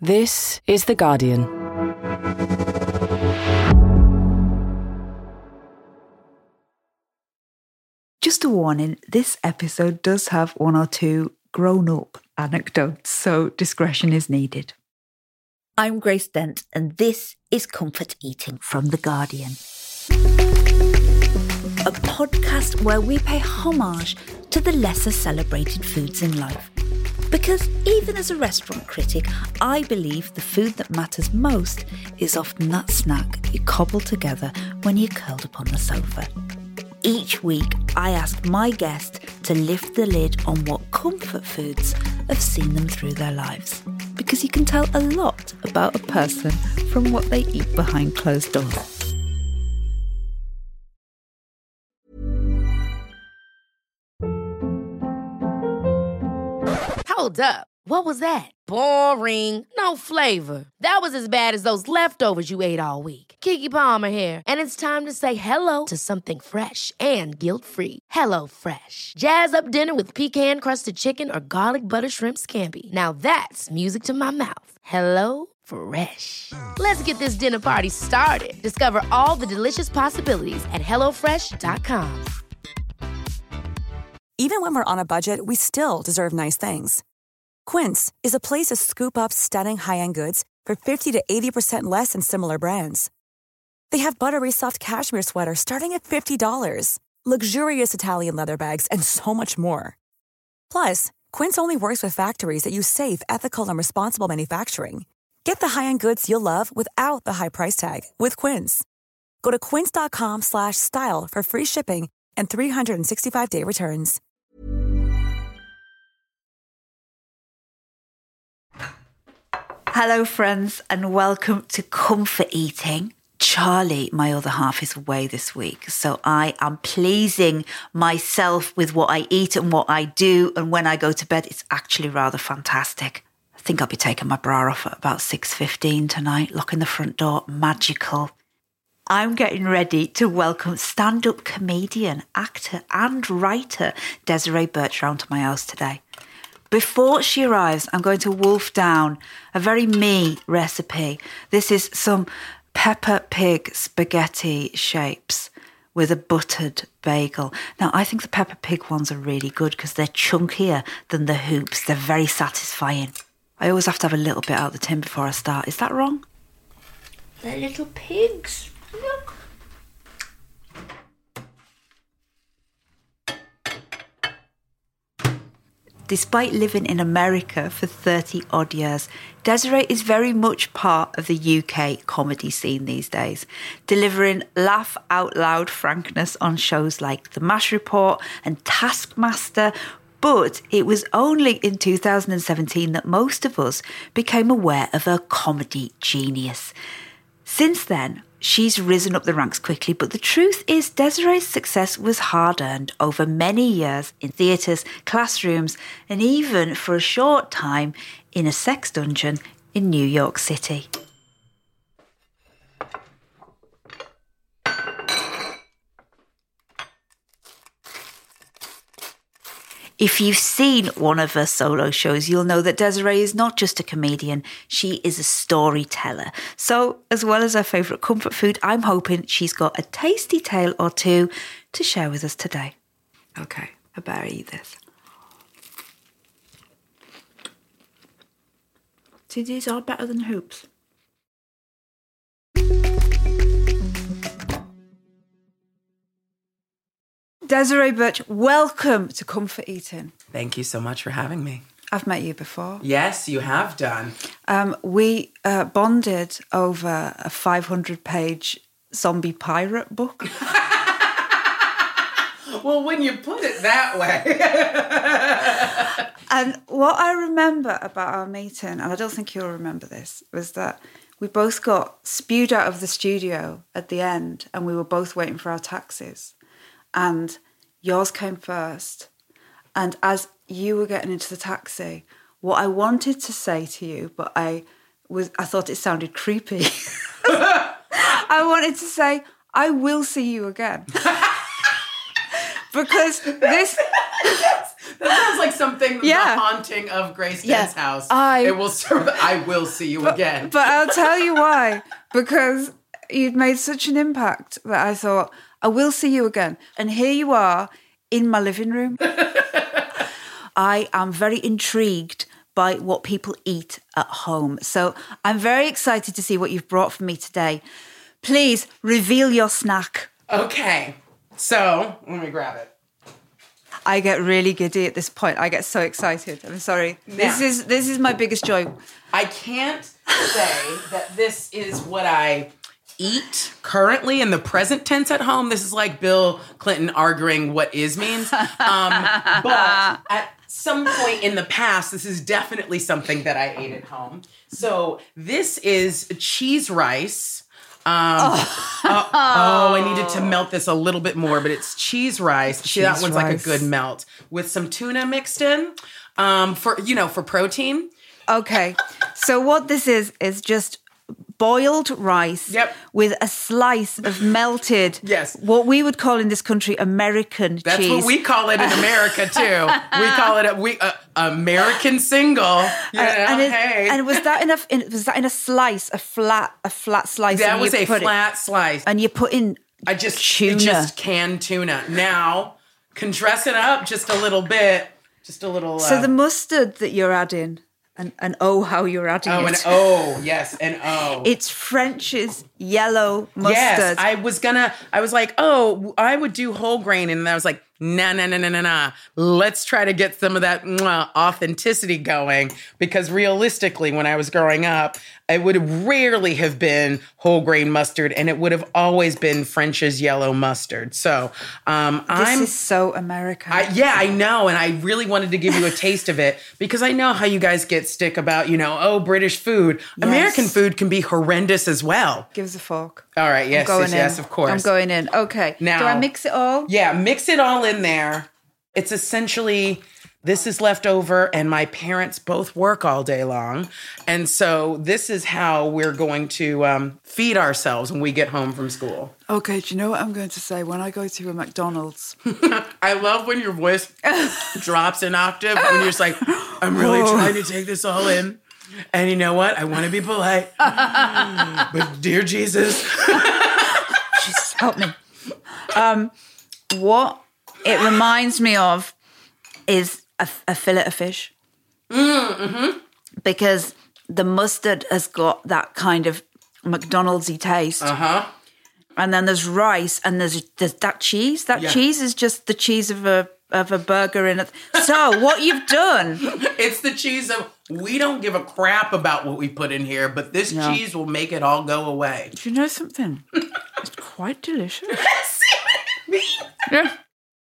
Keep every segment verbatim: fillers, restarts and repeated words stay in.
This is The Guardian. Just a warning, this episode does have one or two grown-up anecdotes, so discretion is needed. I'm Grace Dent, and this is Comfort Eating from The Guardian. A podcast where we pay homage to the lesser celebrated foods in life. Because even as a restaurant critic, I believe the food that matters most is often that snack you cobble together when you're curled up on the sofa. Each week, I ask my guest to lift the lid on what comfort foods have seen them through their lives. Because you can tell a lot about a person from what they eat behind closed doors. Hold up. What was that? Boring. No flavor. That was as bad as those leftovers you ate all week. Keke Palmer here, and it's time to say hello to something fresh and guilt-free. Hello Fresh. Jazz up dinner with pecan-crusted chicken or garlic butter shrimp scampi. Now that's music to my mouth. Hello Fresh. Let's get this dinner party started. Discover all the delicious possibilities at hello fresh dot com. Even when we're on a budget, we still deserve nice things. Quince is a place to scoop up stunning high-end goods for fifty to eighty percent less than similar brands. They have buttery soft cashmere sweaters starting at fifty dollars, luxurious Italian leather bags, and so much more. Plus, Quince only works with factories that use safe, ethical, and responsible manufacturing. Get the high-end goods you'll love without the high price tag with Quince. Go to quince.com slash style for free shipping and three sixty-five day returns. Hello, friends, and welcome to Comfort Eating. Charlie, my other half, is away this week, so I am pleasing myself with what I eat and what I do, and when I go to bed, it's actually rather fantastic. I think I'll be taking my bra off at about six fifteen tonight, locking the front door, magical. I'm getting ready to welcome stand-up comedian, actor and writer Desiree Birch round to my house today. Before she arrives, I'm going to wolf down a very me recipe. This is some Peppa Pig spaghetti shapes with a buttered bagel. Now, I think the Peppa Pig ones are really good because they're chunkier than the hoops. They're very satisfying. I always have to have a little bit out of the tin before I start. Is that wrong? They're little pigs. Look. Despite living in America for thirty odd years, Desiree is very much part of the U K comedy scene these days, delivering laugh out loud frankness on shows like The MASH Report and Taskmaster. But it was only in two thousand seventeen that most of us became aware of her comedy genius. Since then, she's risen up the ranks quickly, but the truth is Desiree's success was hard-earned over many years in theatres, classrooms, and even for a short time in a sex dungeon in New York City. If you've seen one of her solo shows, you'll know that Desiree is not just a comedian, she is a storyteller. So, as well as her favourite comfort food, I'm hoping she's got a tasty tale or two to share with us today. Okay, I better eat this. See, these are better than hoops. Desiree Birch, welcome to Comfort Eating. Thank you so much for having me. I've met you before. Yes, you have done. Um, we uh, bonded over a five hundred page zombie pirate book. Well, when you put it that way. And what I remember about our meeting, and I don't think you'll remember this, was that we both got spewed out of the studio at the end and we were both waiting for our taxis. And yours came first. And as you were getting into the taxi, what I wanted to say to you, but I was I thought it sounded creepy. I wanted to say, I will see you again. Because this... that's, That sounds like something, Yeah. the haunting of Grace Yeah. Dent's house. I- it will serve, I will see you again. But I'll tell you why. Because you'd made such an impact that I thought, I will see you again. And here you are in my living room. I am very intrigued by what people eat at home. So I'm very excited to see what you've brought for me today. Please reveal your snack. Okay. So, let me grab it. I get really giddy at this point. I get so excited. I'm sorry. This Now- is this is my biggest joy. I can't say that this is what I eat currently in the present tense at home. This is like Bill Clinton arguing what is means. Um, but at some point in the past, this is definitely something that I ate at home. So this is cheese rice. Um, oh. Uh, oh, I needed to melt this a little bit more, but it's cheese rice. See, that Cheese one's like a rice. good melt with some tuna mixed in um, for, you know, for protein. Okay. So what this is is just boiled rice Yep. with a slice of melted, Yes. what we would call in this country American That's cheese. what we call it in America too. We call it a we uh, American single. You know, and, it, hey. and was that in a in, was that in a slice, a flat a flat slice? that and was you a put it- flat slice. and you put in I just tuna. just canned tuna. Now, contrast it up just a little bit. Just a little. so uh, the mustard that you're adding, and and oh how you're adding oh it. and oh yes and oh. It's French's yellow mustard. Yes, I was gonna. I was like, oh, I would do whole grain, and I was like, nah, nah, nah, nah, nah, nah. Let's try to get some of that mwah, authenticity going, because realistically, when I was growing up, it would rarely have been whole grain mustard, and it would have always been French's yellow mustard. So, um, this I'm. is so American. I, yeah, I know. And I really wanted to give you a taste of it because I know how you guys get stick about, you know, oh, British food. Yes. American food can be horrendous as well. Give us a fork. All right. Yes, I'm going yes, in. yes, of course. I'm going in. Okay. Now- do I mix it all? Yeah, mix it all in there. It's essentially, this is leftover, and my parents both work all day long. And so this is how we're going to um, feed ourselves when we get home from school. Okay, do you know what I'm going to say? When I go to a McDonald's, I love when your voice drops an octave, when you're just like, I'm really trying to take this all in. And you know what? I want to be polite. But dear Jesus. Jesus, help me. Um, what it reminds me of is a, a fillet of fish. Mm-hmm. Because the mustard has got that kind of McDonald's-y taste. Uh-huh. And then there's rice, and there's, there's that cheese. That Yeah. cheese is just the cheese of a of a burger in it. So what you've done, It's the cheese of, we don't give a crap about what we put in here, but this No. cheese will make it all go away. do you know something? It's quite delicious. See what I mean? Yeah.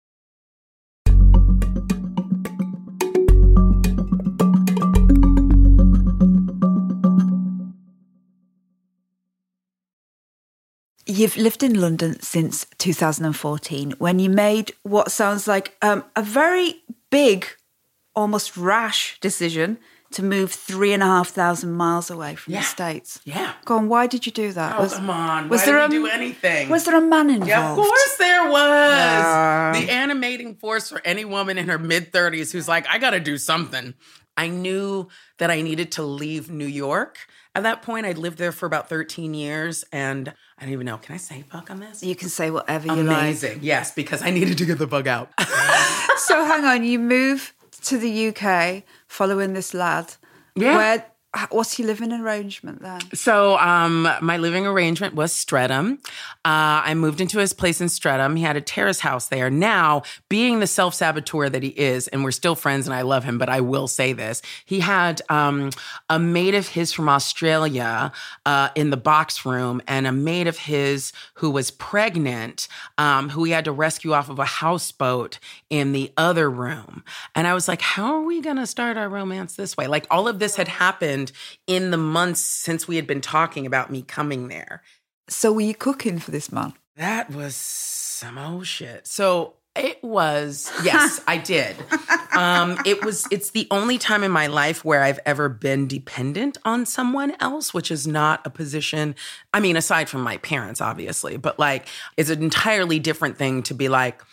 You've lived in London since two thousand fourteen when you made what sounds like um, a very big, almost rash decision to move three and a half thousand miles away from Yeah. the States. Yeah. Go on, why did you do that? Oh, come on. Was Why there did we a, do anything? Was there a man involved? Yeah, of course there was. Yeah. The animating force for any woman in her mid-thirties who's like, I got to do something. I knew that I needed to leave New York. At that point, I'd lived there for about thirteen years, and I don't even know. Can I say fuck on this? You can say whatever you like. Amazing. Yes, because I needed to get the bug out. So hang on, you move to the U K following this lad. Yeah. Where? What's your living arrangement then? So um, my living arrangement was Streatham. Uh, I moved into his place in Streatham. He had a terrace house there. Now, being the self-saboteur that he is, and we're still friends and I love him, but I will say this, he had um, a maid of his from Australia uh, in the box room, and a maid of his who was pregnant, um, who he had to rescue off of a houseboat in the other room. And I was like, how are we going to start our romance this way? Like, all of this had happened in the months since we had been talking about me coming there. So were you cooking for this man? That was some old shit. So it was, yes, I did. Um, it was, it's the only time in my life where I've ever been dependent on someone else, which is not a position, I mean, aside from my parents, obviously, but like, it's an entirely different thing to be like,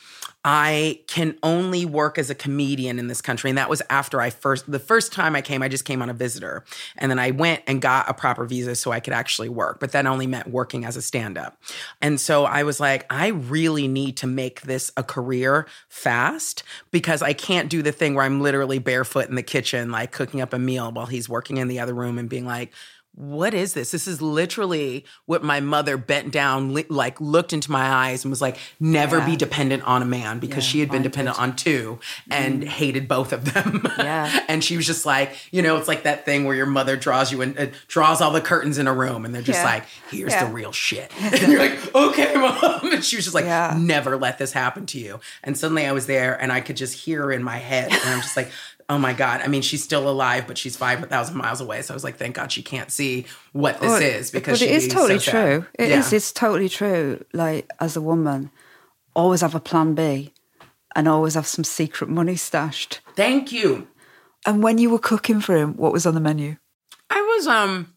I can only work as a comedian in this country. And that was after I first, the first time I came, I just came on a visitor. And then I went and got a proper visa so I could actually work. But that only meant working as a stand-up. And so I was like, I really need to make this a career fast because I can't do the thing where I'm literally barefoot in the kitchen, like cooking up a meal while he's working in the other room and being like, what is this? This is literally what my mother bent down, li- like looked into my eyes and was like, never Yeah. be dependent on a man because Yeah, she had been mine dependent did. on two and Mm. hated both of them. Yeah. And she was just like, you know, it's like that thing where your mother draws you and uh, draws all the curtains in a room and they're just Yeah. like, here's Yeah. the real shit. And you're like, okay, mom. And she was just like, Yeah. never let this happen to you. And suddenly I was there and I could just hear her in my head. And I'm just like, oh my God. I mean, she's still alive, but she's five thousand miles away. So I was like, thank God she can't see what this Well, is because but it she'd is be totally so true. sad. It Yeah. is. It's totally true. Like, as a woman, always have a plan B and always have some secret money stashed. Thank you. And when you were cooking for him, what was on the menu? I was um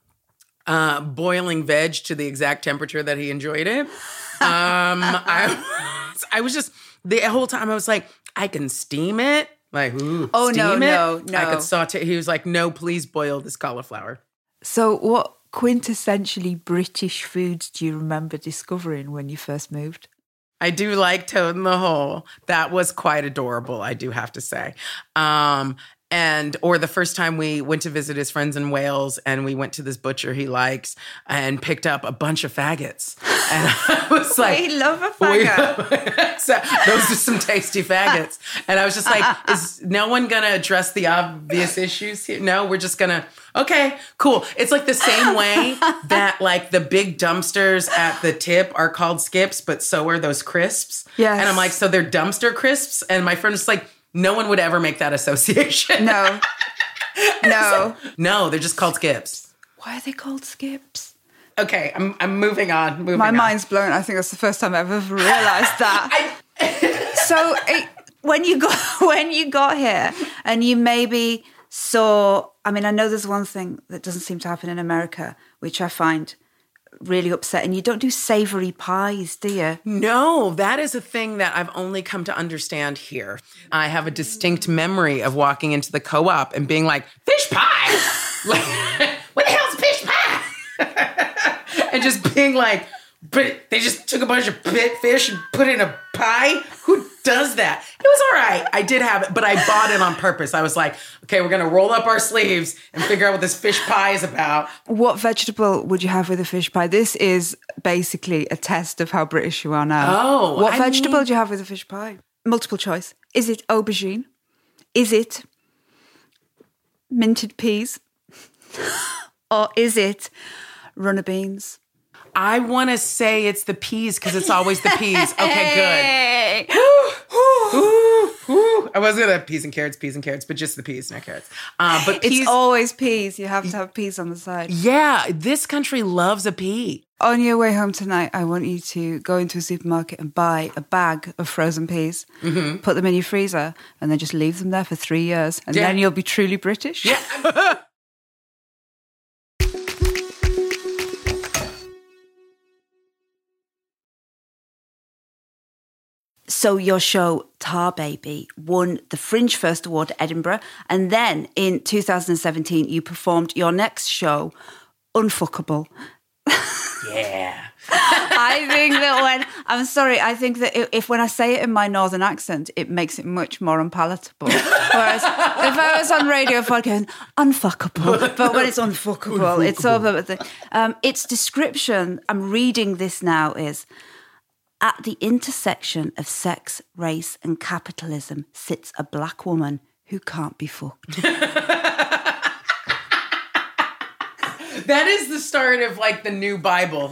uh boiling veg to the exact temperature that he enjoyed it. Um I I was just the whole time I was like, I can steam it. Like, ooh, Oh, no, steam it. no, no. I could saute. He was like, no, please boil this cauliflower. So what quintessentially British foods do you remember discovering when you first moved? I do like Toad in the Hole. That was quite adorable, I do have to say. Um, and or the first time we went to visit his friends in Wales and we went to this butcher he likes and picked up a bunch of faggots. And I was like, We love a faggot. so, those are some tasty faggots. And I was just like, is no one going to address the obvious issues here? No, we're just going to, okay, cool. It's like the same way that like the big dumpsters at the tip are called skips, but so are those crisps. Yes. And I'm like, so they're dumpster crisps? And my friend was like, no one would ever make that association. No. No. No, they're just called skips. Why are they called skips? Okay, I'm I'm moving on. Moving My on. mind's blown. I think that's the first time I've ever realised that. So it, when you got when you got here and you maybe saw, I mean, I know there's one thing that doesn't seem to happen in America, which I find really upsetting. You don't do savory pies, do you? No, that is a thing that I've only come to understand here. I have a distinct memory of walking into the co-op and being like, fish pie! Like, what the hell's fish pie? And just being like, but they just took a bunch of bit fish and put it in a pie? Who does that? It was all right. I did have it, but I bought it on purpose. I was like, okay, we're going to roll up our sleeves and figure out what this fish pie is about. What vegetable would you have with a fish pie? This is basically a test of how British you are now. Oh, What I vegetable mean- do you have with a fish pie? Multiple choice. Is it aubergine? Is it minted peas? Or is it runner beans? I want to say it's the peas because it's always the peas. Okay, good. I was gonna have peas and carrots, peas and carrots, but just the peas, not carrots. Uh, but peas, It's always peas. You have to have peas on the side. yeah, this country loves a pea. On your way home tonight, I want you to go into a supermarket and buy a bag of frozen peas, Mm-hmm. put them in your freezer, and then just leave them there for three years. And Yeah. then you'll be truly British. Yeah. So your show, Tar Baby, won the Fringe First Award at Edinburgh. And then in two thousand seventeen, you performed your next show, Unfuckable. Yeah. I think that when, I'm sorry, I think that if, if when I say it in my northern accent, it makes it much more unpalatable. Whereas if I was on radio, I'd go, unfuckable. But when it's unfuckable, it's over. Um, its description, I'm reading this now, is, at the intersection of sex, race and capitalism sits a black woman who can't be fucked. That is the start of like the new Bible.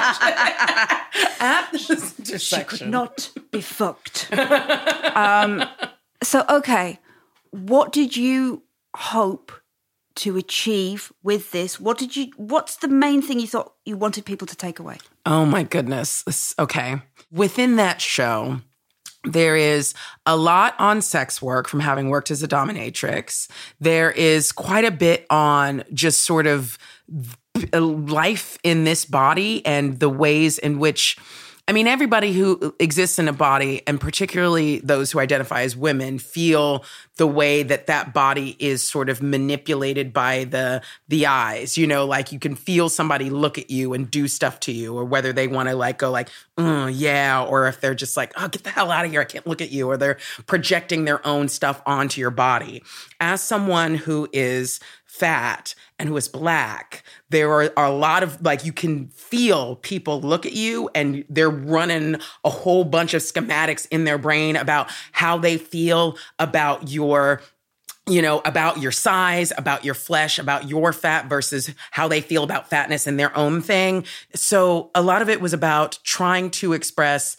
At this She could intersection. not be fucked. um, so, okay, what did you hope to achieve with this? What did you? What's the main thing you thought you wanted people to take away? Oh my goodness. This- Okay. Within that show, there is a lot on sex work from having worked as a dominatrix. There is quite a bit on just sort of life in this body and the ways in which I mean, everybody who exists in a body, and particularly those who identify as women, feel the way that that body is sort of manipulated by the the eyes. You know, like you can feel somebody look at you and do stuff to you, or whether they want to like go like, mm, yeah, or if they're just like, oh, get the hell out of here, I can't look at you, or they're projecting their own stuff onto your body. As someone who is fat and who is Black, there are, are a lot of, like, you can feel people look at you and they're running a whole bunch of schematics in their brain about how they feel about your, you know, about your size, about your flesh, about your fat versus how they feel about fatness and their own thing. So a lot of it was about trying to express,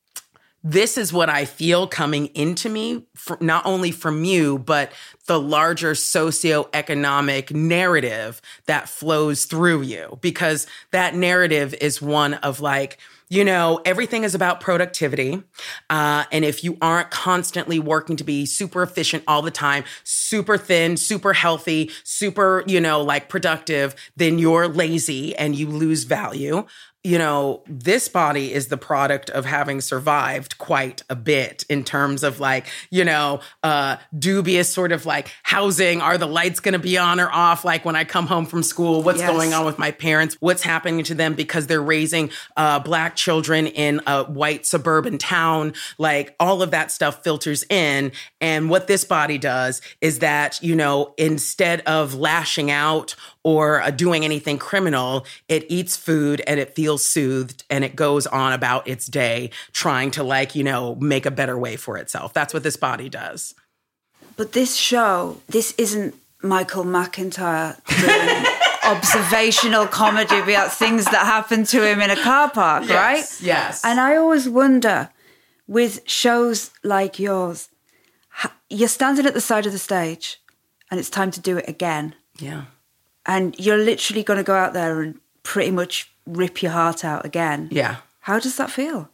this is what I feel coming into me, for, not only from you, but the larger socioeconomic narrative that flows through you. Because that narrative is one of like, you know, everything is about productivity. Uh, and if you aren't constantly working to be super efficient all the time, super thin, super healthy, super, you know, like productive, then you're lazy and you lose value. You know, this body is the product of having survived quite a bit in terms of like, you know, uh, dubious sort of like housing. Are the lights going to be on or off? Like when I come home from school, what's yes. going on with my parents? What's happening to them because they're raising uh, Black children in a white suburban town? Like all of that stuff filters in. And what this body does is that, you know, instead of lashing out or uh, doing anything criminal, it eats food and it feels soothed and it goes on about its day trying to like, you know, make a better way for itself. That's what this body does. But this show, this isn't Michael McIntyre doing observational comedy about things that happen to him in a car park, yes, right? Yes. And I always wonder, with shows like yours, you're standing at the side of the stage and it's time to do it again. Yeah. And you're literally going to go out there and pretty much rip your heart out again. Yeah. How does that feel?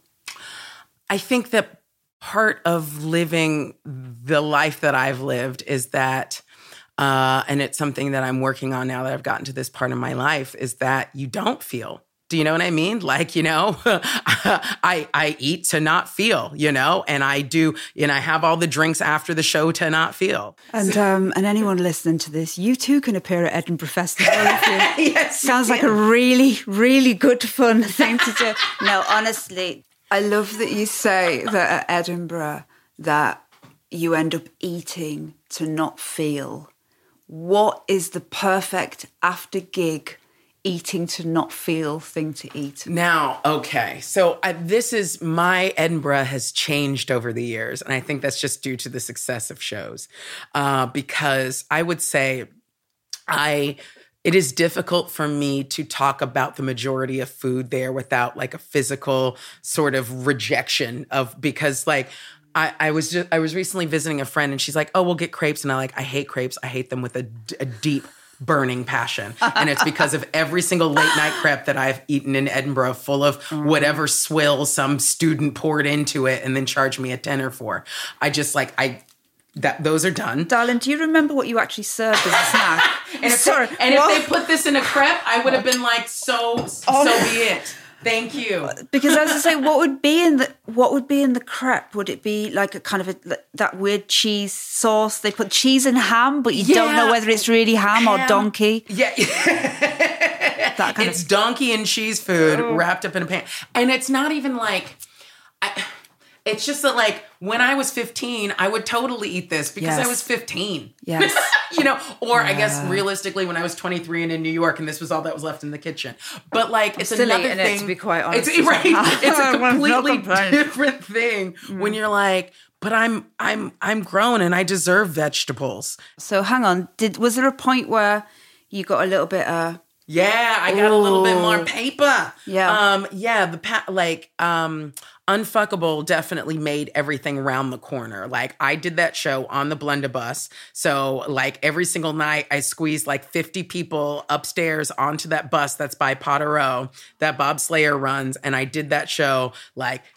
I think that part of living the life that I've lived is that, uh, and it's something that I'm working on now that I've gotten to this part of my life, is that you don't feel. Do you know what I mean? Like, you know, I I eat to not feel, you know, and I do, and I have all the drinks after the show to not feel. And um, and anyone listening to this, you too can appear at Edinburgh Festival. Yes, sounds like a really, really good fun thing to do. No, honestly, I love that you say that at Edinburgh that you end up eating to not feel. What is the perfect after gig eating to not feel thing to eat? Now, okay. So I, this is, my Edinburgh has changed over the years. And I think that's just due to the success of shows. Uh, because I would say I, it is difficult for me to talk about the majority of food there without like a physical sort of rejection of, because like, I, I was just, I was recently visiting a friend and she's like, oh, we'll get crepes. And I like, I hate crepes. I hate them with a, a deep burning passion. And it's because of every single late night crepe that I've eaten in Edinburgh, full of whatever swill some student poured into it and then charged me a tenner for. I just like, I, that those are done. Darling, do you remember what you actually served as a snack? and if, Sorry, they, and if they put this in a crepe, I would have been like, so, oh. so be it. Thank you. Because as I say, what would be in the what would be in the crepe? Would it be like a kind of a, that weird cheese sauce? They put cheese and ham, but you yeah. don't know whether it's really ham, ham. or donkey. Yeah. that kind it's of... donkey and cheese food oh. wrapped up in a pan. And it's not even like... I, it's just that, like, when I was fifteen, I would totally eat this because yes. I was fifteen. Yes. you know, or yeah. Uh, I guess realistically, when I was twenty-three and in New York, and this was all that was left in the kitchen. But like, it's Still another thing. It, to be quite honest, it's right. It's a completely different thing mm. when you're like, but I'm I'm I'm grown and I deserve vegetables. So hang on, did was there a point where you got a little bit uh Yeah, I got Ooh. a little bit more paper. Yeah. Um, yeah, the pa- like um Unfuckable definitely made everything round the corner. Like I did that show on the Blunderbuss. So like every single night I squeezed like fifty people upstairs onto that bus that's by Potterrow that Bob Slayer runs. And I did that show like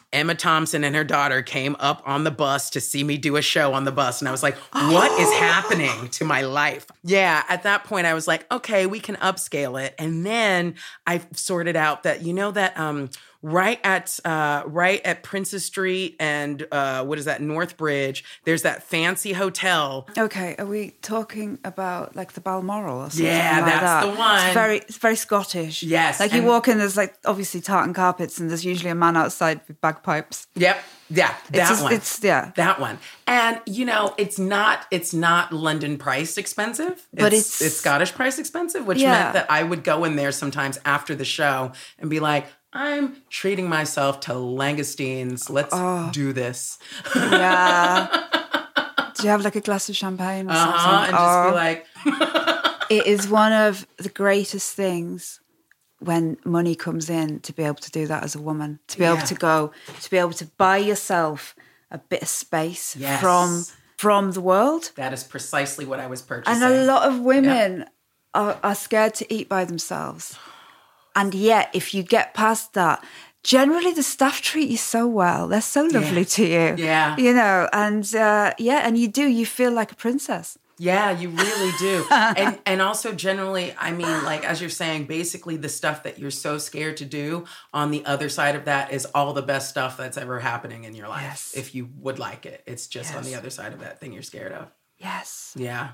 Emma Thompson and her daughter came up on the bus to see me do a show on the bus. And I was like, what is happening to my life? Yeah, at that point, I was like, okay, we can upscale it. And then I sorted out that, you know, that um, right at uh, right at Princess Street and uh, what is that, Northbridge, there's that fancy hotel. Okay, are we talking about like the Balmoral or something Yeah, like that's that? the one. It's very, it's very Scottish. Yes, Like you and- walk in, there's like obviously tartan carpets and there's usually a man outside with bagpipes. Yep. Yeah, that It's just- one. it's- yeah. That one. And, you know, it's not it's not London price expensive. But it's, it's- it's Scottish price expensive, which Yeah. meant that I would go in there sometimes after the show and be like, I'm treating myself to langoustines. Let's Oh. do this. Yeah. Do you have like a glass of champagne or Uh-huh. something? And just Oh. be like, It is one of the greatest things when money comes in to be able to do that as a woman, to be Yeah. able to go, to be able to buy yourself a bit of space Yes. from from the world. that is precisely what I was purchasing. And a lot of women are, are scared to eat by themselves. And yet, if you get past that, generally the staff treat you so well. They're so lovely Yeah. to you. Yeah. You know, and uh, yeah, and you do, you feel like a princess. Yeah, you really do. and and also generally, I mean, like as you're saying, basically the stuff that you're so scared to do on the other side of that is all the best stuff that's ever happening in your life. Yes. If you would like it. It's just on Yes. the other side of that thing you're scared of. Yes. Yeah.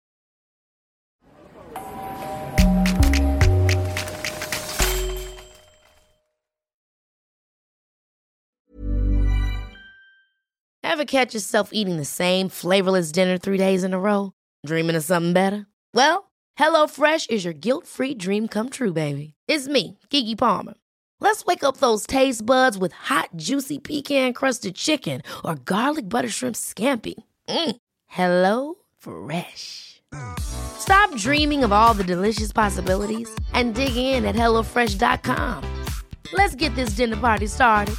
Ever catch yourself eating the same flavorless dinner three days in a row? Dreaming of something better? Well, HelloFresh is your guilt-free dream come true, baby. It's me, Keke Palmer. Let's wake up those taste buds with hot, juicy pecan-crusted chicken or garlic butter shrimp scampi. Mm. Hello Fresh. Stop dreaming of all the delicious possibilities and dig in at hello fresh dot com. Let's get this dinner party started.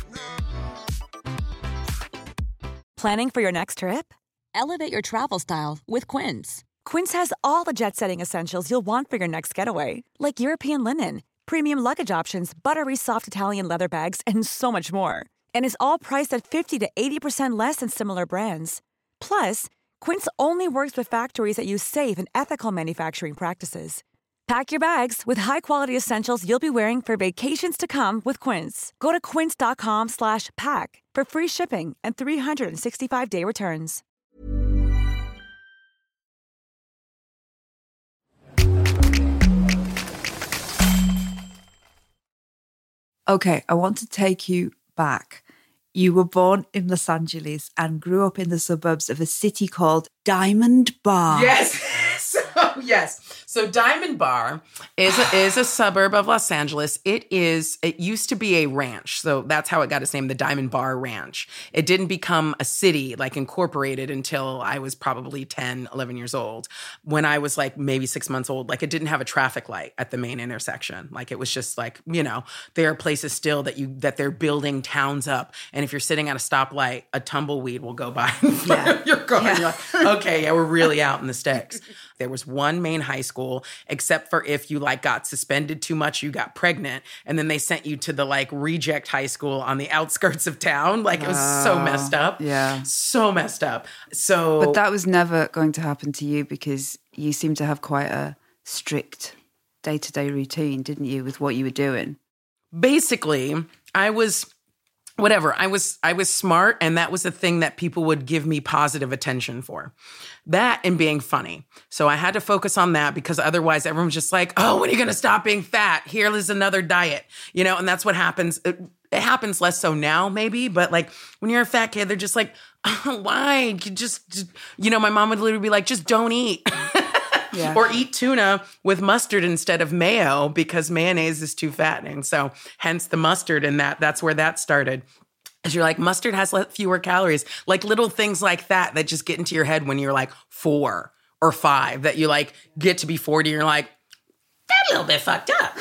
Planning for your next trip? Elevate your travel style with Quince. Quince has all the jet-setting essentials you'll want for your next getaway, like European linen, premium luggage options, buttery soft Italian leather bags, and so much more. And is all priced at fifty to eighty percent less than similar brands. Plus, Quince only works with factories that use safe and ethical manufacturing practices. Pack your bags with high-quality essentials you'll be wearing for vacations to come with Quince. Go to quince dot com slash pack for free shipping and three sixty-five day returns. Okay, I want to take you back. You were born in Los Angeles and grew up in the suburbs of a city called Diamond Bar. Yes. So, yes. So Diamond Bar is a, is a suburb of Los Angeles. It is, it used to be a ranch. So that's how it got its name, the Diamond Bar Ranch. It didn't become a city, like incorporated, until I was probably ten, eleven years old. When I was like maybe six months old, like it didn't have a traffic light at the main intersection. Like it was just like, you know, there are places still that you, that they're building towns up. And if you're sitting at a stoplight, a tumbleweed will go by in front Yeah. of your car. Yeah. And you're like, okay, yeah, we're really out in the sticks. There was one main high school, except for if you like got suspended too much, you got pregnant, and then they sent you to the like reject high school on the outskirts of town. Like it was so messed up. yeah. So messed up. So But that was never going to happen to you because you seem to have quite a strict day-to-day routine, didn't you, with what you were doing? basically, I was whatever. I was I was smart, and that was the thing that people would give me positive attention for. That and being funny. So I had to focus on that because otherwise everyone's just like, "Oh, when are you going to stop being fat? Here is another diet." You know, and that's what happens. It, it happens less so now maybe, but like when you're a fat kid, they're just like, oh, "Why? You just, just you know, my mom would literally be like, "Just don't eat." Yeah. Or eat tuna with mustard instead of mayo because mayonnaise is too fattening. So hence the mustard, and that that's where that started. As you're like, mustard has fewer calories. Like little things like that that just get into your head when you're like four or five, that you like get to be forty and you're like, that a little bit fucked up.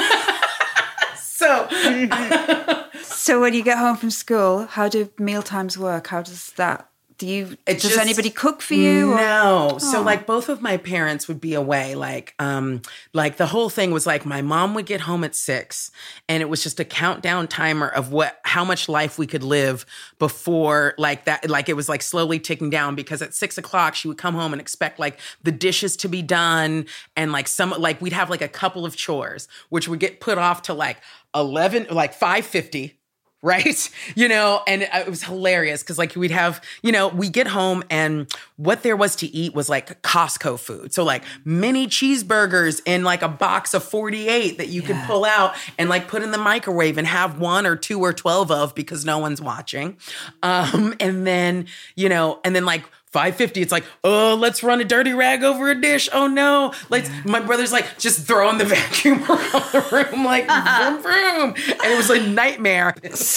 So So when you get home from school, how do meal times work? How does that, Do you? It does just- anybody cook for you? or- No. So like both of my parents would be away. Like, um, like the whole thing was like my mom would get home at six, and it was just a countdown timer of what how much life we could live before like that. Like it was like slowly ticking down, because at six o'clock she would come home and expect like the dishes to be done, and like some like we'd have like a couple of chores which would get put off to like eleven, like five fifty. Right? You know, and it was hilarious because like we'd have, you know, we get home and what there was to eat was like Costco food. So like mini cheeseburgers in like a box of forty-eight that you Yeah. could pull out and like put in the microwave and have one or two or twelve of because no one's watching. Um, and then, you know, and then like five fifty, it's like, oh, let's run a dirty rag over a dish. Oh no. Let's, my brother's like, just throwing the vacuum around the room, like, vroom, vroom. And it was a nightmare.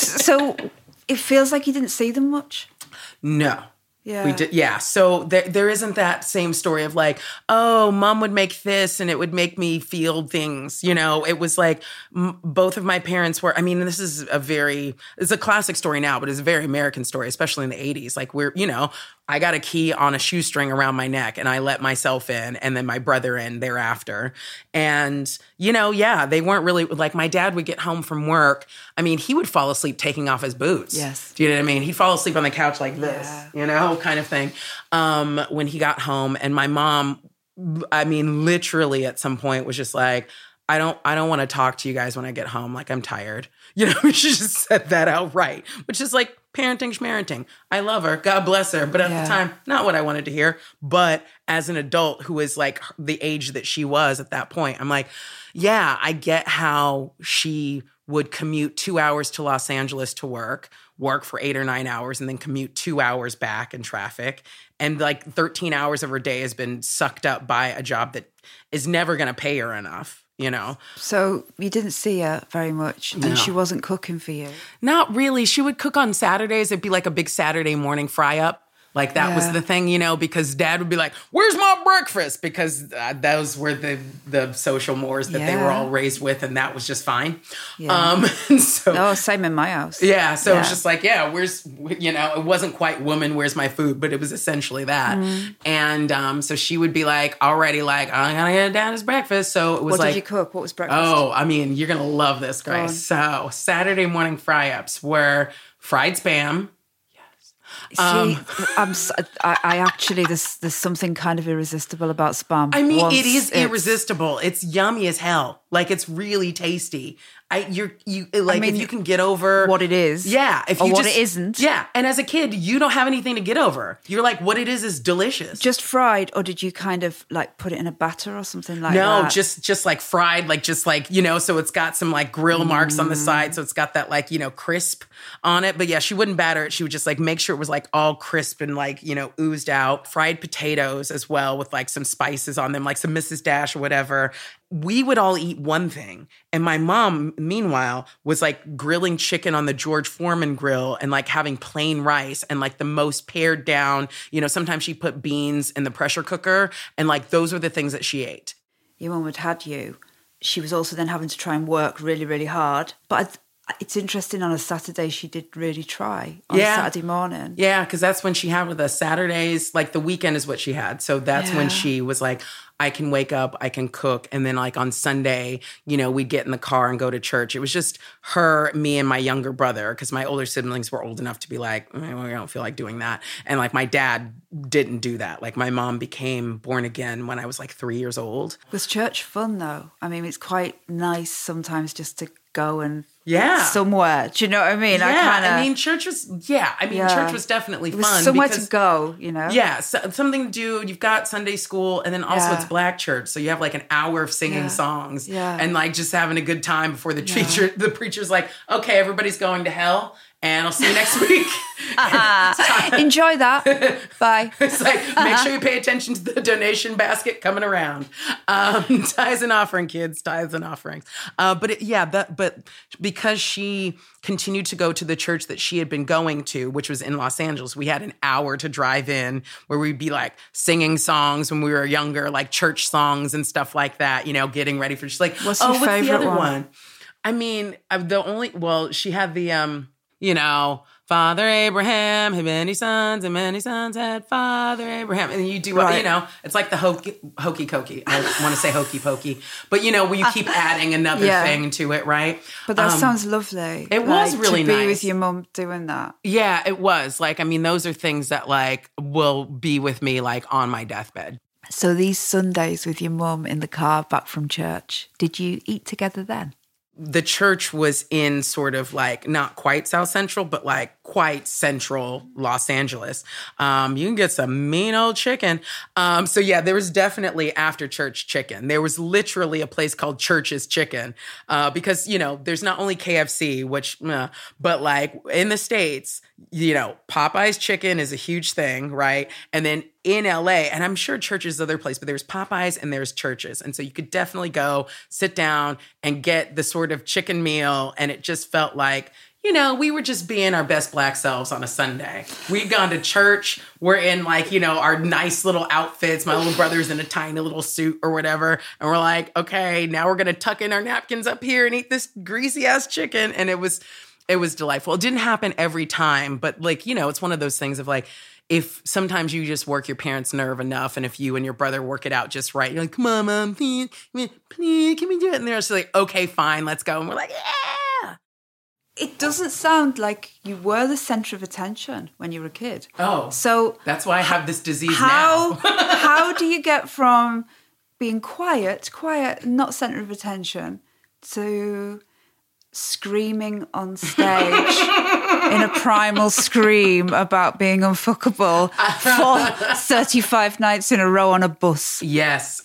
So it feels like you didn't see them much. No. Yeah. We did, yeah. So there, there isn't that same story of like, oh, mom would make this and it would make me feel things. You know, it was like m- both of my parents were, I mean, this is a very, it's a classic story now, but it's a very American story, especially in the eighties. Like we're, you know, I got a key on a shoestring around my neck and I let myself in and then my brother in thereafter. And, you know, yeah, they weren't really, like my dad would get home from work. I mean, he would fall asleep taking off his boots. Yes. Do you know what I mean? He'd fall asleep on the couch like this, Yeah. you know, kind of thing. Um, when he got home, and my mom, I mean, literally at some point was just like, I don't, I don't want to talk to you guys when I get home. Like I'm tired. You know, she just said that outright, which is like parenting, schmarenting. I love her. God bless her. But at Yeah. the time, not what I wanted to hear. But as an adult who is like the age that she was at that point, I'm like, yeah, I get how she would commute two hours to Los Angeles to work, work for eight or nine hours, and then commute two hours back in traffic. And like thirteen hours of her day has been sucked up by a job that is never going to pay her enough, you know? So you didn't see her very much, No. and she wasn't cooking for you. Not really. She would cook on Saturdays. It'd be like a big Saturday morning fry up. Like that was Yeah. the thing, you know, because dad would be like, where's my breakfast? Because uh, those were the the social mores that they were Yeah. all raised with, and that was just fine. Yeah. Um, and so, No, same in my house. yeah, so Yeah. it's just like, yeah, where's, you know, it wasn't quite woman, where's my food, but it was essentially that. Mm-hmm. And um, so she would be like, already like, I gotta get dad his breakfast. So it was What like, did you cook? What was breakfast? oh, I mean, you're going to love this, Go on. Grace. So Saturday morning fry-ups were fried Spam. See, um, I'm, s- I, I actually, there's, there's something kind of irresistible about Spam. I mean, Once it is it's- irresistible. It's yummy as hell. Like, it's really tasty. I, you're, you, like, mean, if you can get over what it is. Yeah. If or you what just, it isn't. Yeah. And as a kid, you don't have anything to get over. You're like, what it is is delicious. Just fried, or did you kind of like put it in a batter or something like no, that? just just like fried, like just like, you know, so it's got some like grill marks on the Mm. side. So it's got that like, you know, crisp on it. But yeah, she wouldn't batter it. She would just like make sure it was like all crisp and like, you know, oozed out. Fried potatoes as well with like some spices on them, like some Missus Dash or whatever. We would all eat one thing. And my mom, meanwhile, was like grilling chicken on the George Foreman grill and like having plain rice and like the most pared down, you know, sometimes she put beans in the pressure cooker. And like those were the things that she ate. Your mum had had you. She was also then having to try and work really, really hard. But I, it's interesting, on a Saturday, she did really try on Yeah. a Saturday morning. Yeah, because that's when she had with us Saturdays, like the weekend is what she had. So that's Yeah. when she was like, I can wake up, I can cook. And then like on Sunday, you know, we'd get in the car and go to church. It was just her, me, and my younger brother, because my older siblings were old enough to be like, eh, well, I don't feel like doing that. And like my dad didn't do that. Like my mom became born again when I was like three years old. Was church fun, though? I mean, it's quite nice sometimes just to go and Yeah. somewhere. Do you know what I mean? Yeah, I kind of. I mean, church was, yeah, I mean, Yeah. church was definitely it was fun. somewhere because- to go, you know? Yeah, so, something to do. You've got Sunday school, and then also Yeah. it's black church, so you have like an hour of singing Yeah. songs, Yeah. and like just having a good time before the teacher. The preacher's like, "Okay, everybody's going to hell, and I'll see you next week." Enjoy that. Bye. It's like, make sure you pay attention to the donation basket coming around. Um, tithes and offering, kids, tithes and offerings. Uh, but it, yeah, that. But because she continued to go to the church that she had been going to, which was in Los Angeles, we had an hour to drive in where we'd be like singing songs when we were younger, like church songs and stuff like that. You know, getting ready for. She's like, What's oh, your what's the favorite other one? one? I mean, uh, the only well, she had the um. you know, Father Abraham had many sons, and many sons had Father Abraham. And you do, right. you know, it's like the hokey, hokey cokey. I want to say hokey pokey. But, you know, where you keep adding another yeah. thing to it, right? But that um, sounds lovely. It like, was really to be nice. with your mum doing that. Yeah, it was. Like, I mean, those are things that, like, will be with me, like, on my deathbed. So these Sundays with your mum in the car back from church, did you eat together then? The church was in sort of like not quite South Central, but like quite central Los Angeles. Um, you can get some mean old chicken. Um, so yeah, there was definitely after church chicken. There was literally a place called Church's Chicken uh, because, you know, there's not only K F C, which, uh, but like in the States, you know, Popeye's chicken is a huge thing, right? And then in L A, and I'm sure Church's other place, but there's Popeyes and there's Church's. And so you could definitely go sit down and get the sort of chicken meal. And it just felt like, you know, we were just being our best Black selves on a Sunday. We'd gone to church. We're in like, you know, our nice little outfits. My little brother's in a tiny little suit or whatever. And we're like, okay, now we're going to tuck in our napkins up here and eat this greasy ass chicken. And it was, it was delightful. It didn't happen every time, but like, you know, it's one of those things of like, if sometimes you just work your parents' nerve enough, and if you and your brother work it out just right, you're like, come on, mom, please, please, can we do it? And they're just like, okay, fine, let's go. And we're like, yeah. It doesn't sound like you were the center of attention when you were a kid. Oh, so that's why I have this disease how, now. How do you get from being quiet, quiet, not center of attention, to screaming on stage in a primal scream about being unfuckable for thirty-five nights in a row on a bus? Yes.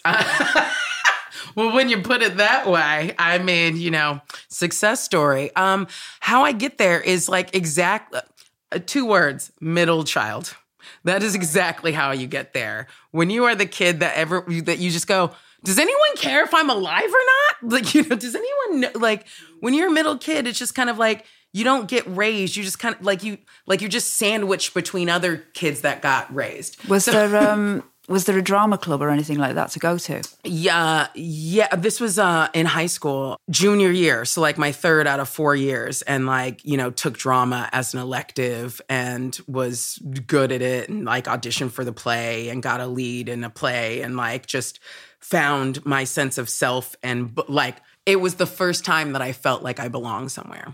Well, when you put it that way, I mean, you know, success story. Um, how I get there is like exact uh, two words: middle child. That is exactly how you get there. When you are the kid that ever that you just go, does anyone care if I'm alive or not? Like, you know, does anyone know? Like, when you're a middle kid, it's just kind of like you don't get raised. You just kind of like you like you're just sandwiched between other kids that got raised. Was so, there um was there a drama club or anything like that to go to? Yeah, yeah. This was uh, in high school, junior year. So like my third out of four years, and like, you know, took drama as an elective and was good at it, and like auditioned for the play and got a lead in a play, and like just found my sense of self. And like, it was the first time that I felt like I belonged somewhere.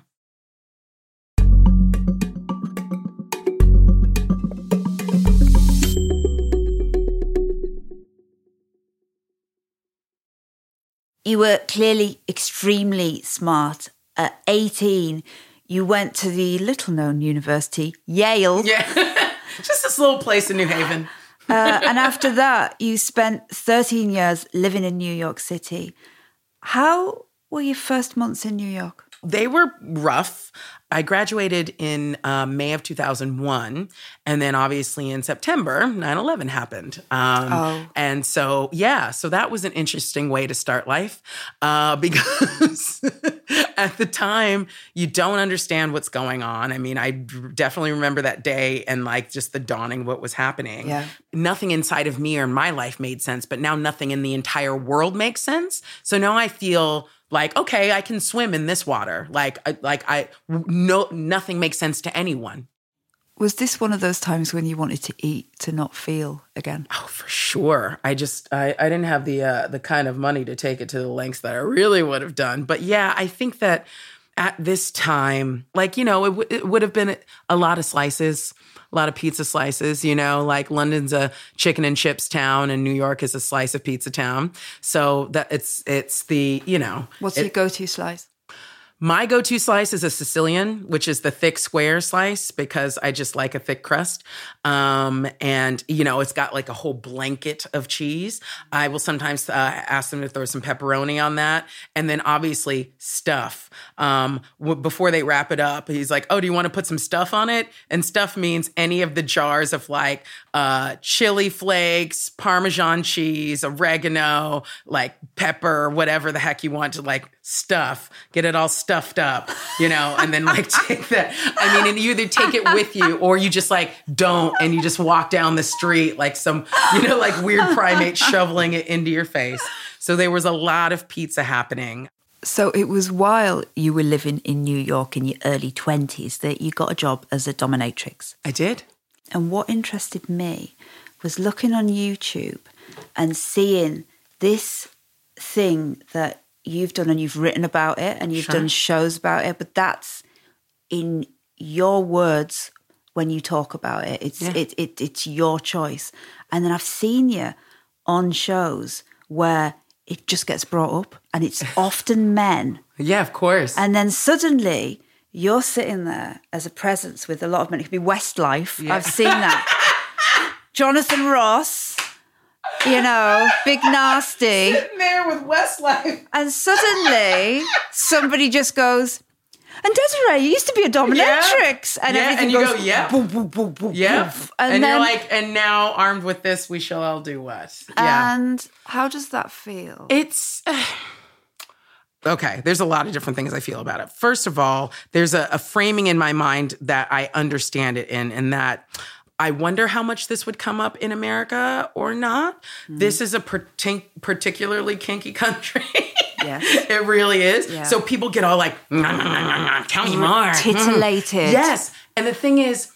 You were clearly extremely smart. At eighteen, you went to the little-known university, Yale. Yeah, just this little place in New Haven. uh, and after that, you spent thirteen years living in New York City. How were your first months in New York? They were rough. I graduated in uh, May of two thousand one. And then obviously in September, nine eleven happened. Um, oh. And so, yeah, so that was an interesting way to start life uh, because at the time, you don't understand what's going on. I mean, I definitely remember that day and like just the dawning of what was happening. Yeah. Nothing inside of me or in my life made sense, but now nothing in the entire world makes sense. So now I feel like, okay, I can swim in this water. Like, I, like I, no, nothing makes sense to anyone. Was this one of those times when you wanted to eat to not feel again? Oh, for sure. I just, I, I didn't have the uh, the kind of money to take it to the lengths that I really would have done. But yeah, I think that at this time, like, you know, it, w- it would have been a lot of slices. A lot of pizza slices, you know, like London's a chicken and chips town and New York is a slice of pizza town. So that it's it's the, you know. What's it, your go-to slice? My go-to slice is a Sicilian, which is the thick square slice because I just like a thick crust. Um, and, you know, it's got like a whole blanket of cheese. I will sometimes uh, ask them to throw some pepperoni on that. And then obviously stuff. Um, w- before they wrap it up, he's like, oh, do you want to put some stuff on it? And stuff means any of the jars of like uh, chili flakes, Parmesan cheese, oregano, like pepper, whatever the heck you want to like stuff. Get it all stuffed up, you know, and then like take that. I mean, and you either take it with you or you just like don't, and you just walk down the street like some, you know, like weird primate shoveling it into your face. So there was a lot of pizza happening. So it was while you were living in New York in your early twenties that you got a job as a dominatrix. I did. And what interested me was looking on YouTube and seeing this thing that you've done, and you've written about it and you've Sure. done shows about it, but that's in your words when you talk about it. It's Yeah. it, it it's your choice. And then I've seen you on shows where it just gets brought up, and it's often men. Yeah, of course. And then suddenly you're sitting there as a presence with a lot of men. It could be Westlife. Yeah. I've seen that. Jonathan Ross, you know, Big Nasty. Sitting there with Westlife. And suddenly somebody just goes, and Desiree, you used to be a dominatrix. And Yeah, everything and you goes, go, yeah. boom, boom, boom, boom, Yeah. boom. And, And, then, you're like, and now armed with this, we shall all do what? Yeah. and how does that feel? It's okay. There's a lot of different things I feel about it. First of all, there's a, a framing in my mind that I understand it in, and that I wonder how much this would come up in America or not. Mm-hmm. This is a partic- particularly kinky country. Yes. It really is. Yeah. So people get all like, "Nah, nah, nah, nah, tell me more. Titillated. Yes. And the thing is,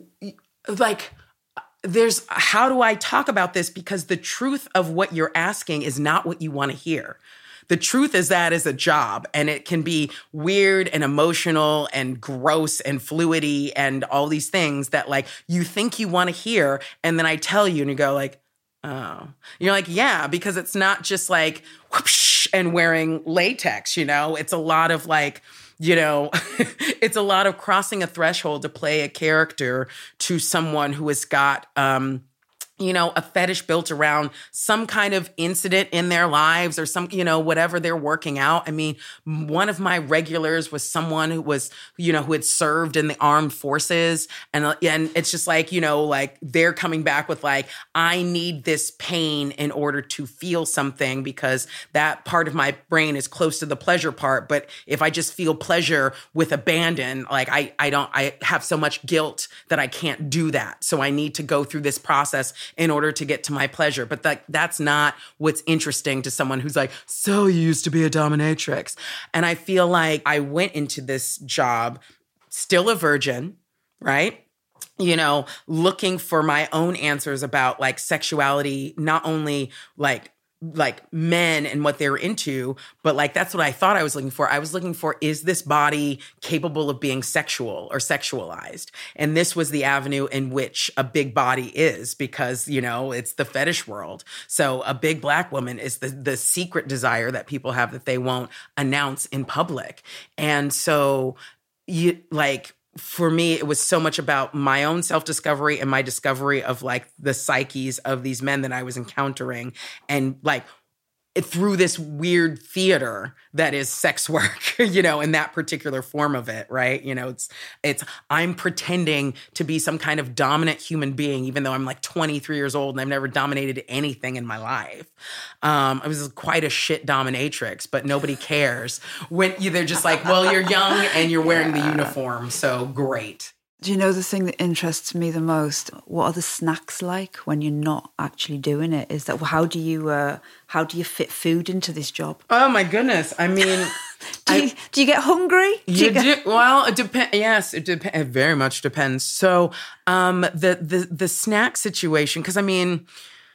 like, there's, how do I talk about this? Because the truth of what you're asking is not what you want to hear. The truth is that is a job, and it can be weird and emotional and gross and fluidy and all these things that, like, you think you want to hear. And then I tell you and you go like, oh, you're like, yeah, because it's not just like whoosh and wearing latex, you know, it's a lot of like, you know, it's a lot of crossing a threshold to play a character to someone who has got, um, you know, a fetish built around some kind of incident in their lives or some, you know, whatever they're working out. I mean, one of my regulars was someone who was, you know, who had served in the armed forces. And, and it's just like, you know, like they're coming back with like, I need this pain in order to feel something because that part of my brain is close to the pleasure part. But if I just feel pleasure with abandon, like I, I don't, I have so much guilt that I can't do that. So I need to go through this process in order to get to my pleasure. But that that's not what's interesting to someone who's like, so you used to be a dominatrix. And I feel like I went into this job still a virgin, right? You know, looking for my own answers about like sexuality, not only like like men and what they're into, but like that's what I thought I was looking for. I was looking for, is this body capable of being sexual or sexualized? And this was the avenue in which a big body is, because, you know, it's the fetish world. So a big black woman is the the secret desire that people have that they won't announce in public. And so you like, for me, it was so much about my own self-discovery and my discovery of like the psyches of these men that I was encountering, and like through this weird theater that is sex work, you know, in that particular form of it, right? You know, it's, it's, I'm pretending to be some kind of dominant human being, even though I'm like twenty-three years old and I've never dominated anything in my life. Um, I was quite a shit dominatrix, but nobody cares when you, they're just like, well, you're young and you're wearing the uniform, so great. Do you know the thing that interests me the most? What are the snacks like when you're not actually doing it? Is that how do you uh, how do you fit food into this job? Oh my goodness! I mean, do, you, I, do you get hungry? Do you you get- do well. It depends. Yes, it depends. It very much depends. So, um, the the the snack situation, because I mean,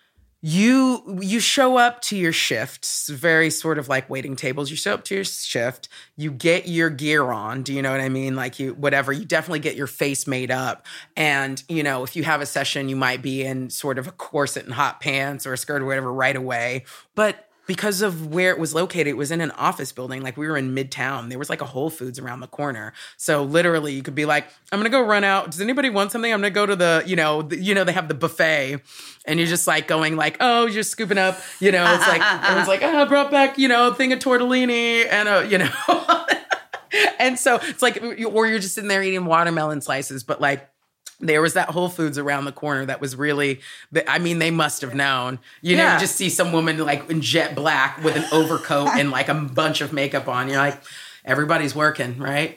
you you show up to your shifts, very sort of like waiting tables. You show up to your shift, you get your gear on. Do you know what I mean? Like you, whatever, you definitely get your face made up. And, you know, if you have a session, you might be in sort of a corset and hot pants or a skirt or whatever right away. But because of where it was located, it was in an office building. Like we were in Midtown. There was like a Whole Foods around the corner. So literally you could be like, I'm going to go run out. Does anybody want something? I'm going to go to the, you know, the, you know, they have the buffet, and you're just like going like, oh, you're scooping up, you know, it's like, everyone's like, oh, I brought back, you know, a thing of tortellini and a, you know, and so it's like, or you're just sitting there eating watermelon slices, but like, there was that Whole Foods around the corner that was really, I mean, they must have known. You know, Yeah. you just see some woman like in jet black with an overcoat and like a bunch of makeup on. You're like, everybody's working, right?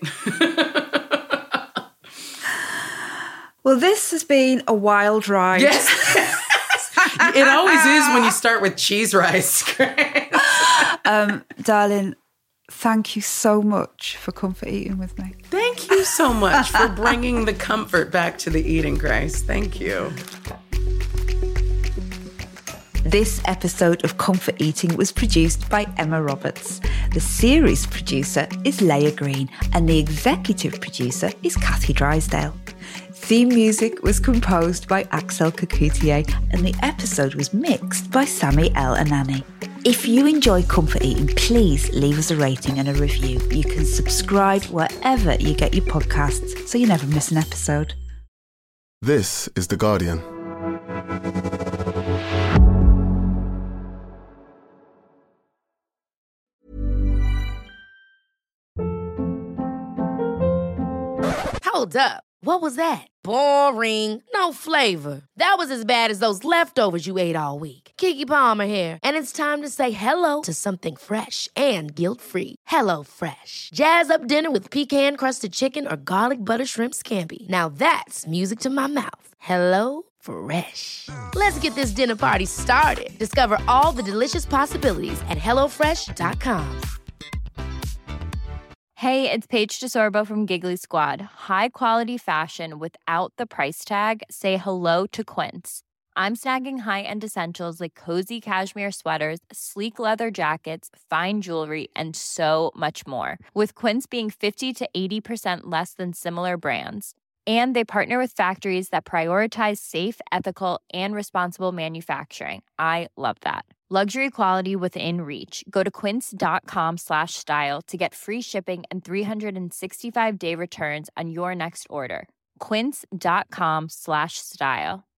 Well, this has been a wild ride. Yes. It always is when you start with cheese rice. um, darling, thank you so much for comfort eating with me. Thank you so much for bringing the comfort back to the eating, Grace. Thank you. This episode of Comfort Eating was produced by Emma Roberts. The series producer is Leah Green and the executive producer is Kathy Drysdale. Theme music was composed by Axel Kakoutié and the episode was mixed by Sami El Anani. If you enjoy Comfort Eating, please leave us a rating and a review. You can subscribe wherever you get your podcasts so you never miss an episode. This is The Guardian. Hold up. What was that? Boring. No flavor. That was as bad as those leftovers you ate all week. Keke Palmer here, and it's time to say hello to something fresh and guilt-free. Hello Fresh. Jazz up dinner with pecan-crusted chicken or garlic butter shrimp scampi. Now that's music to my mouth. Hello Fresh. Let's get this dinner party started. Discover all the delicious possibilities at hello fresh dot com. Hey, it's Paige DeSorbo from Giggly Squad. High quality fashion without the price tag. Say hello to Quince. I'm snagging high-end essentials like cozy cashmere sweaters, sleek leather jackets, fine jewelry, and so much more. With Quince being fifty to eighty percent less than similar brands. And they partner with factories that prioritize safe, ethical, and responsible manufacturing. I love that. Luxury quality within reach. Go to quince.com slash style to get free shipping and three sixty-five day returns on your next order. Quince.com slash style.